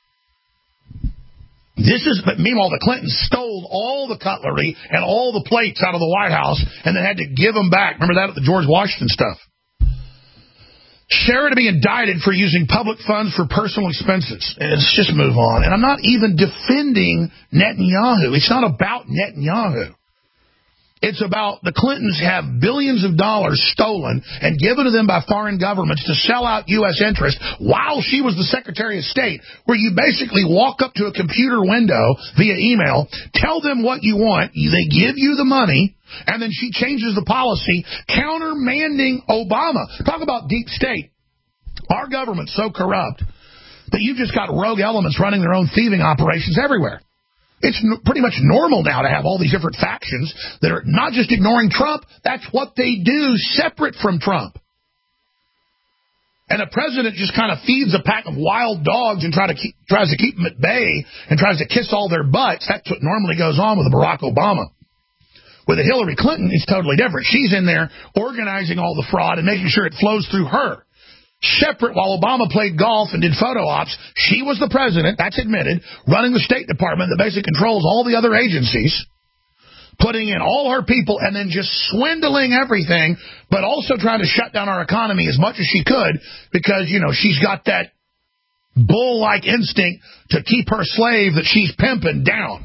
This is, but meanwhile, the Clintons stole all the cutlery and all the plates out of the White House and then had to give them back. Remember that at the George Washington stuff? Sarah to be indicted for using public funds for personal expenses. Let's just move on. And I'm not even defending Netanyahu. It's not about Netanyahu. It's about the Clintons have billions of dollars stolen and given to them by foreign governments to sell out U S interests while she was the Secretary of State, where you basically walk up to a computer window via email, tell them what you want, they give you the money, and then she changes the policy, countermanding Obama. Talk about deep state. Our government's so corrupt that you've just got rogue elements running their own thieving operations everywhere. It's n- pretty much normal now to have all these different factions that are not just ignoring Trump. That's what they do separate from Trump. And the president just kind of feeds a pack of wild dogs and try to keep, tries to keep them at bay and tries to kiss all their butts. That's what normally goes on with a Barack Obama. With a Hillary Clinton, it's totally different. She's in there organizing all the fraud and making sure it flows through her. Separate, while Obama played golf and did photo ops, she was the president, that's admitted, running the State Department that basically controls all the other agencies, putting in all her people and then just swindling everything, but also trying to shut down our economy as much as she could because, you know, she's got that bull-like instinct to keep her slave that she's pimping down.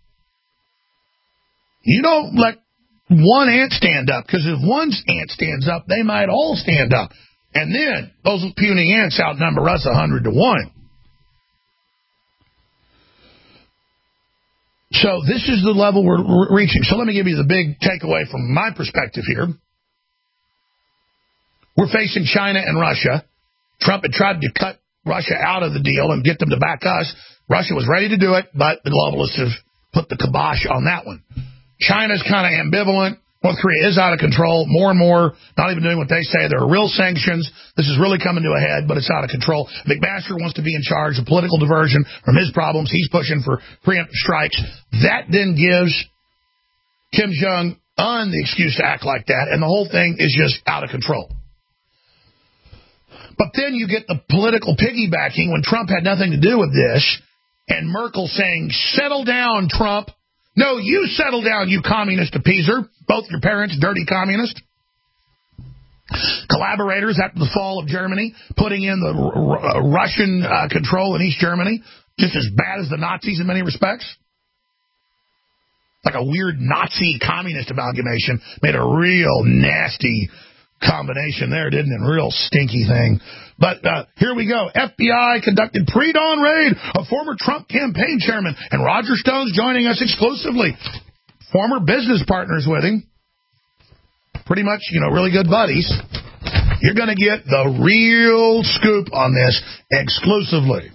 You don't let one ant stand up, because if one ant stands up, they might all stand up. And then those puny ants outnumber us a hundred to one. So this is the level we're reaching. So let me give you the big takeaway from my perspective here. We're facing China and Russia. Trump had tried to cut Russia out of the deal and get them to back us. Russia was ready to do it, but the globalists have put the kibosh on that one. China's kind of ambivalent. North Korea is out of control, more and more, not even doing what they say. There are real sanctions. This is really coming to a head, but it's out of control. McMaster wants to be in charge of political diversion from his problems. He's pushing for preemptive strikes. That then gives Kim Jong-un the excuse to act like that, and the whole thing is just out of control. But then you get the political piggybacking when Trump had nothing to do with this, and Merkel saying, settle down, Trump. No, you settle down, you communist appeaser. Both your parents, dirty communist. Collaborators after the fall of Germany, putting in the r- r- Russian uh, control in East Germany, just as bad as the Nazis in many respects. Like a weird Nazi communist amalgamation, made a real nasty combination there, didn't it? Real stinky thing. But uh, here we go. F B I conducted pre-dawn raid of former Trump campaign chairman, and Roger Stone's joining us exclusively. Former business partners with him. Pretty much, you know, really good buddies. You're going to get the real scoop on this exclusively.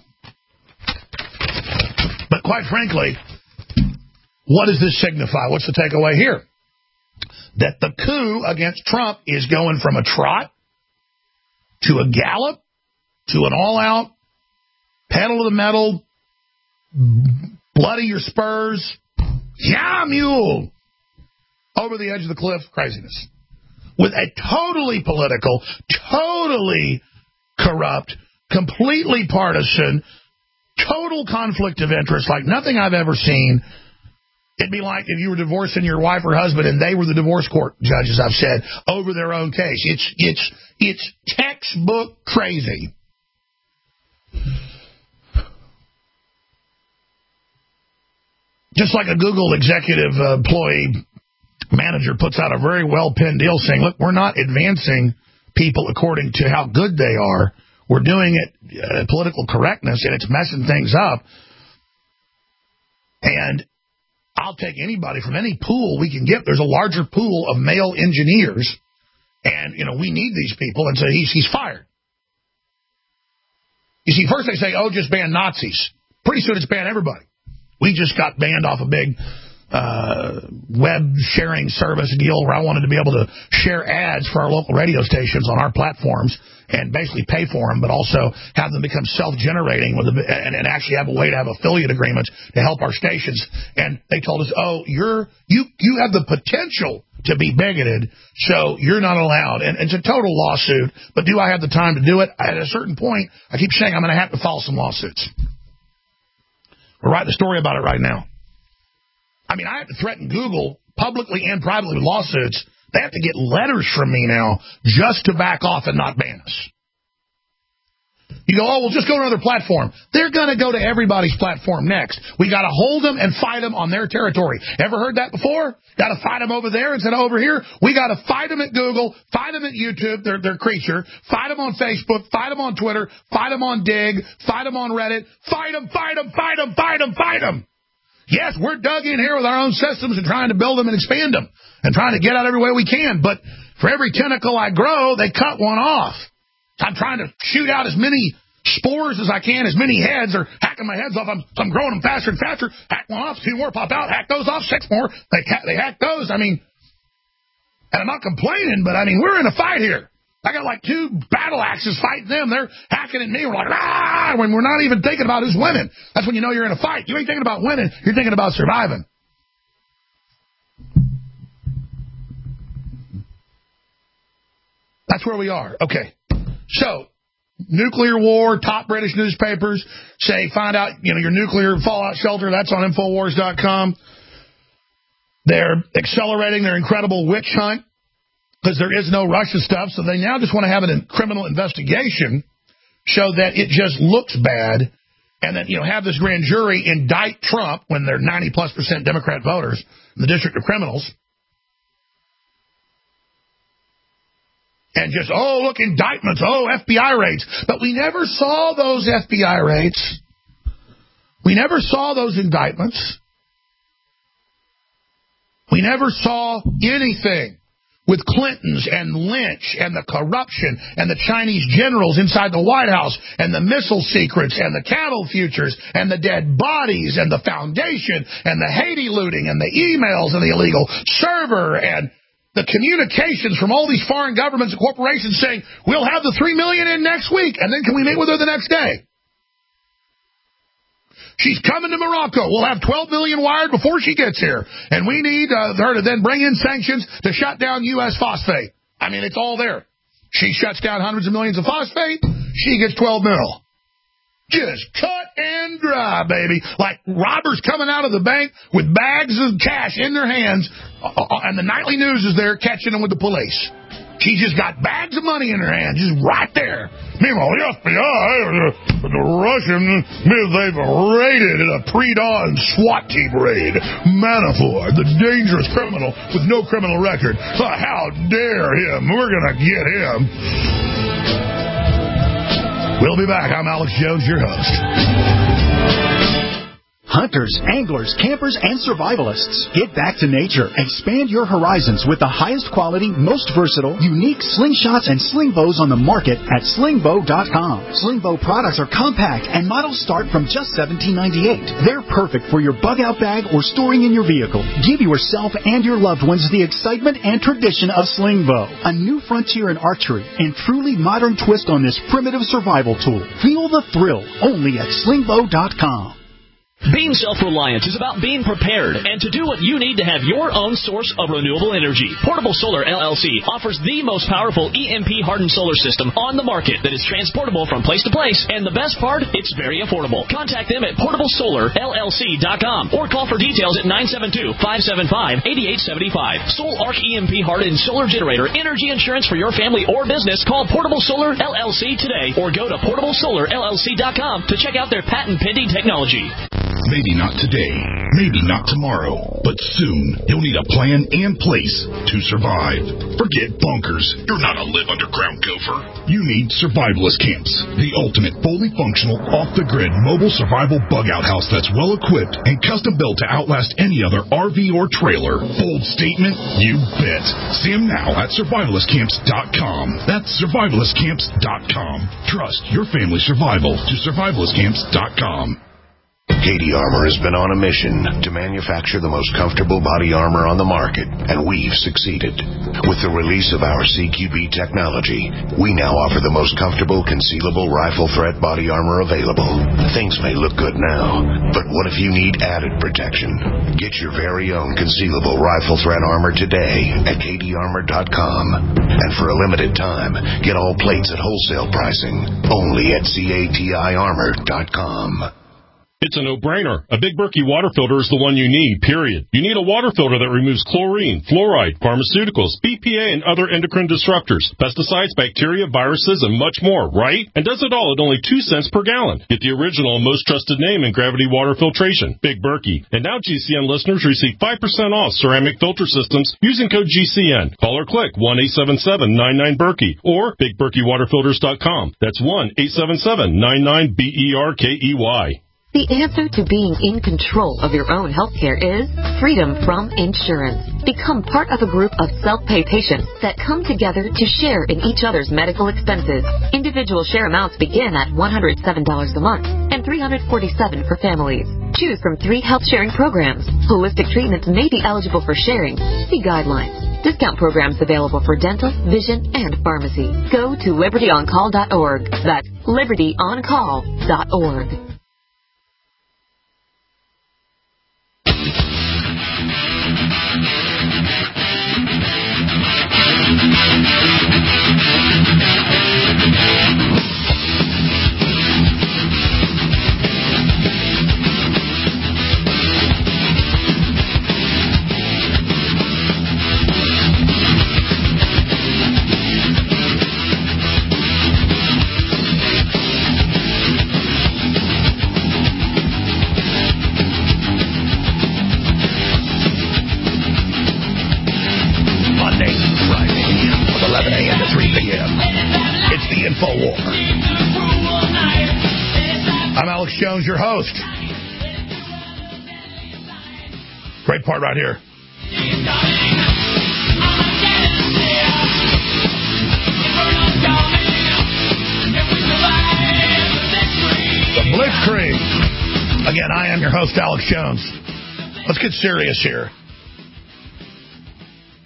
But quite frankly, what does this signify? What's the takeaway here? That the coup against Trump is going from a trot to a gallop to an all-out, pedal to the metal, bloody your spurs, yeah, mule, over the edge of the cliff craziness. With a totally political, totally corrupt, completely partisan, total conflict of interest like nothing I've ever seen. It'd be like if you were divorcing your wife or husband and they were the divorce court judges, I've said, over their own case. It's it's it's textbook crazy. Just like a Google executive uh, employee manager puts out a very well-penned deal saying, look, we're not advancing people according to how good they are. We're doing it uh, political correctness, and it's messing things up. And I'll take anybody from any pool we can get. There's a larger pool of male engineers, and, you know, we need these people. And so he's, he's fired. You see, first they say, oh, just ban Nazis. Pretty soon it's ban everybody. We just got banned off a big uh, web sharing service deal where I wanted to be able to share ads for our local radio stations on our platforms and basically pay for them, but also have them become self-generating with a, and, and actually have a way to have affiliate agreements to help our stations. And they told us, oh, you're you you have the potential to be bigoted, so you're not allowed. And it's a total lawsuit, but do I have the time to do it? At a certain point, I keep saying I'm going to have to file some lawsuits. We're writing a story about it right now. I mean, I have to threaten Google publicly and privately with lawsuits. They have to get letters from me now just to back off and not ban us. You go, oh, well, just go to another platform. They're going to go to everybody's platform next. We got to hold them and fight them on their territory. Ever heard that before? Got to fight them over there instead of over here? We got to fight them at Google, fight them at YouTube, their, their creature, fight them on Facebook, fight them on Twitter, fight them on Dig, fight them on Reddit, fight them, fight them, fight them, fight them, fight them. Yes, we're dug in here with our own systems and trying to build them and expand them and trying to get out every way we can. But for every tentacle I grow, they cut one off. I'm trying to shoot out as many spores as I can, as many heads, or hacking my heads off. I'm, I'm growing them faster and faster. Hack one off, two more pop out. Hack those off, six more. They they hack those. I mean, and I'm not complaining, but I mean, we're in a fight here. I got like two battle axes fighting them. They're hacking at me. We're like, ah, when we're not even thinking about who's winning. That's when you know you're in a fight. You ain't thinking about winning. You're thinking about surviving. That's where we are. Okay. So, nuclear war, top British newspapers say, find out, you know, your nuclear fallout shelter. That's on Infowars dot com. They're accelerating their incredible witch hunt because there is no Russia stuff. So they now just want to have a criminal investigation so that it just looks bad and then, you know, have this grand jury indict Trump when they're ninety plus percent Democrat voters in the District of Criminals. And just, oh, look, indictments, oh, F B I raids. But we never saw those F B I raids. We never saw those indictments. We never saw anything with Clintons and Lynch and the corruption and the Chinese generals inside the White House and the missile secrets and the cattle futures and the dead bodies and the foundation and the Haiti looting and the emails and the illegal server and the communications from all these foreign governments and corporations saying, we'll have the three million in next week, and then can we meet with her the next day? She's coming to Morocco. We'll have twelve million wired before she gets here. And we need uh, her to then bring in sanctions to shut down U S phosphate. I mean, it's all there. She shuts down hundreds of millions of phosphate. She gets twelve mil. Just cut and dry, baby. Like robbers coming out of the bank with bags of cash in their hands, and the nightly news is there catching them with the police. She just got bags of money in her hand, just right there. Meanwhile, the F B I, the Russians, they've raided a pre-dawn SWAT team raid. Manafort, the dangerous criminal with no criminal record. Oh, how dare him? We're going to get him. We'll be back. I'm Alex Jones, your host. Hunters, anglers, campers, and survivalists. Get back to nature. Expand your horizons with the highest quality, most versatile, unique slingshots and sling bows on the market at sling bow dot com. Sling bow products are compact and models start from just seventeen ninety-eight. They're perfect for your bug-out bag or storing in your vehicle. Give yourself and your loved ones the excitement and tradition of sling bow. A new frontier in archery and truly modern twist on this primitive survival tool. Feel the thrill only at sling bow dot com. Being self-reliant is about being prepared and to do what you need to have your own source of renewable energy. Portable Solar L L C offers the most powerful E M P-hardened solar system on the market that is transportable from place to place, and the best part, it's very affordable. Contact them at portable solar L L C dot com or call for details at nine seven two, five seven five, eight eight seven five. Sol Arc E M P-hardened solar generator energy insurance for your family or business. Call Portable Solar L L C today or go to portable solar L L C dot com to check out their patent-pending technology. Maybe not today, maybe not tomorrow, but soon you'll need a plan and place to survive. Forget bunkers. You're not a live underground gopher. You need survivalist camps, the ultimate fully functional, off-the-grid mobile survival bug-out house that's well-equipped and custom-built to outlast any other R V or trailer. Bold statement? You bet. See them now at survivalist camps dot com. That's survivalist camps dot com. Trust your family's survival to survivalist camps dot com. Katie Armor has been on a mission to manufacture the most comfortable body armor on the market, and we've succeeded. With the release of our C Q B technology, we now offer the most comfortable concealable rifle threat body armor available. Things may look good now, but what if you need added protection? Get your very own concealable rifle threat armor today at katie armor dot com. And for a limited time, get all plates at wholesale pricing, only at cati armor dot com. It's a no-brainer. A Big Berkey water filter is the one you need, period. You need a water filter that removes chlorine, fluoride, pharmaceuticals, B P A, and other endocrine disruptors, pesticides, bacteria, viruses, and much more, right? And does it all at only two cents per gallon. Get the original and most trusted name in gravity water filtration, Big Berkey. And now G C N listeners receive five percent off ceramic filter systems using code G C N. Call or click one eight seven seven nine nine Berkey or big berkey water filters dot com. That's one eight seven seven nine nine B E R K E Y. The answer to being in control of your own healthcare is freedom from insurance. Become part of a group of self-pay patients that come together to share in each other's medical expenses. Individual share amounts begin at one hundred seven dollars a month and three hundred forty-seven dollars for families. Choose from three health sharing programs. Holistic treatments may be eligible for sharing. See guidelines. Discount programs available for dental, vision, and pharmacy. Go to liberty on call dot org. That's liberty on call dot org. I'm Alex Jones, your host. Great part right here. The Blitzkrieg. Again, I am your host, Alex Jones. Let's get serious here. I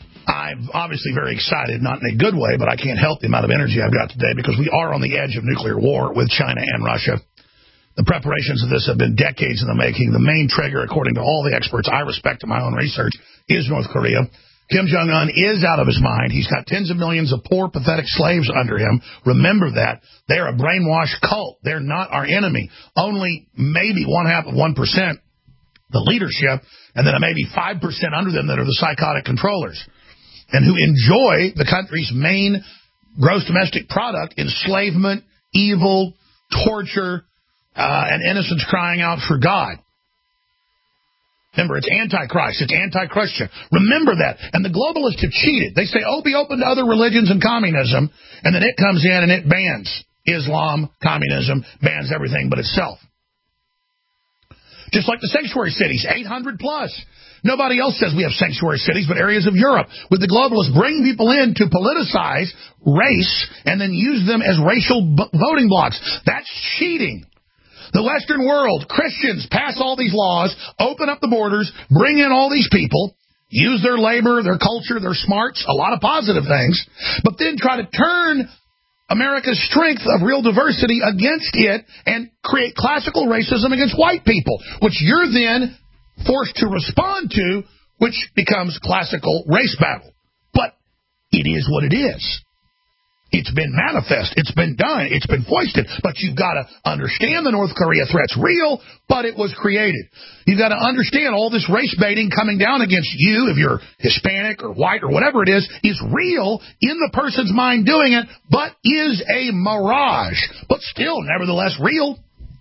I'm obviously very excited, not in a good way, but I can't help the amount of energy I've got today because we are on the edge of nuclear war with China and Russia. The preparations of this have been decades in the making. The main trigger, according to all the experts I respect in my own research, is North Korea. Kim Jong-un is out of his mind. He's got tens of millions of poor, pathetic slaves under him. Remember that. They're a brainwashed cult. They're not our enemy. Only maybe one half of one percent, the leadership, and then maybe five percent under them that are the psychotic controllers and who enjoy the country's main gross domestic product, enslavement, evil, torture, uh, and innocents crying out for God. Remember, it's antichrist. It's anti-Christian. Remember that. And the globalists have cheated. They say, oh, be open to other religions and communism, and then it comes in and it bans Islam, communism, bans everything but itself. Just like the sanctuary cities, eight hundred plus. Nobody else says we have sanctuary cities, but areas of Europe. With the globalists bringing people in to politicize race and then use them as racial b- voting blocks. That's cheating. The Western world, Christians, pass all these laws, open up the borders, bring in all these people, use their labor, their culture, their smarts, a lot of positive things, but then try to turn America's strength of real diversity against it and create classical racism against white people, which you're then forced to respond to, which becomes classical race battle. But it is what it is. It's been manifest. It's been done. It's been foisted. But you've got to understand the North Korea threat's real, but it was created. You've got to understand all this race baiting coming down against you, if you're Hispanic or white or whatever it is, is real in the person's mind doing it, but is a mirage, but still nevertheless real.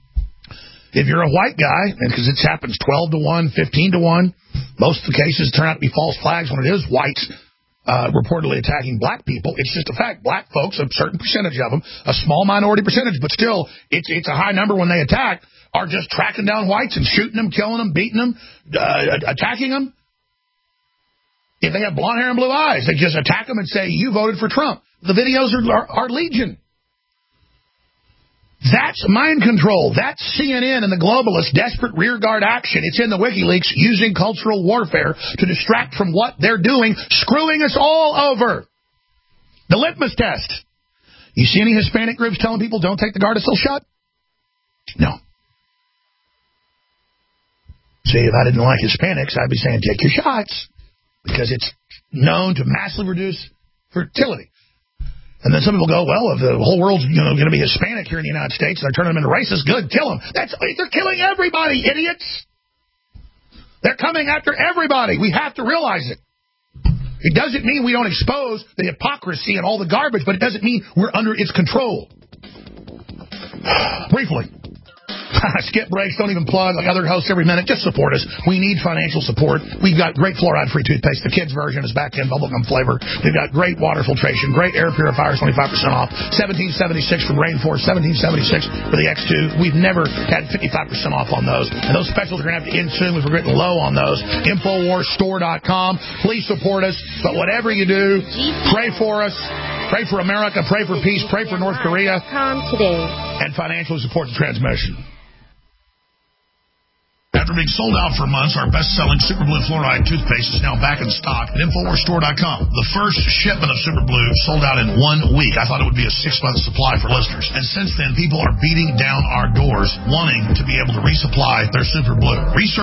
If you're a white guy, and because it happens twelve to one, fifteen to one, most of the cases turn out to be false flags when it is whites Uh, reportedly attacking black people. It's just a fact. Black folks, a certain percentage of them, a small minority percentage, but still, it's it's a high number when they attack, are just tracking down whites and shooting them, killing them, beating them, uh, attacking them. If they have blonde hair and blue eyes, they just attack them and say, you voted for Trump. The videos are, are, are legion. That's mind control. That's C N N and the globalists' desperate rearguard action. It's in the WikiLeaks using cultural warfare to distract from what they're doing, screwing us all over. The litmus test. You see any Hispanic groups telling people don't take the Gardasil shot? No. See, if I didn't like Hispanics, I'd be saying take your shots because it's known to massively reduce fertility. And then some people go, well, if the whole world's you know, going to be Hispanic here in the United States, and they're turning them into racists, good, kill them. That's, they're killing everybody, idiots. They're coming after everybody. We have to realize it. It doesn't mean we don't expose the hypocrisy and all the garbage, but it doesn't mean we're under its control. Briefly. Skip breaks, don't even plug like other hosts every minute. Just support us. We need financial support. We've got great fluoride-free toothpaste. The kids' version is back in bubblegum flavor. We've got great water filtration, great air purifiers, twenty-five percent off. seventeen seventy-six from Rainforest, seventeen seventy-six for the X two. We've never had fifty-five percent off on those. And those specials are going to have to end soon. We're getting low on those. Infowars Store dot com. Please support us. But whatever you do, pray for us. Pray for America. Pray for peace. Pray for North Korea. And financially support the transmission. After being sold out for months, our best-selling Super Blue Fluoride toothpaste is now back in stock at Infowars Store dot com. The first shipment of Super Blue sold out in one week. I thought it would be a six-month supply for listeners. And since then, people are beating down our doors wanting to be able to resupply their Super Blue. Research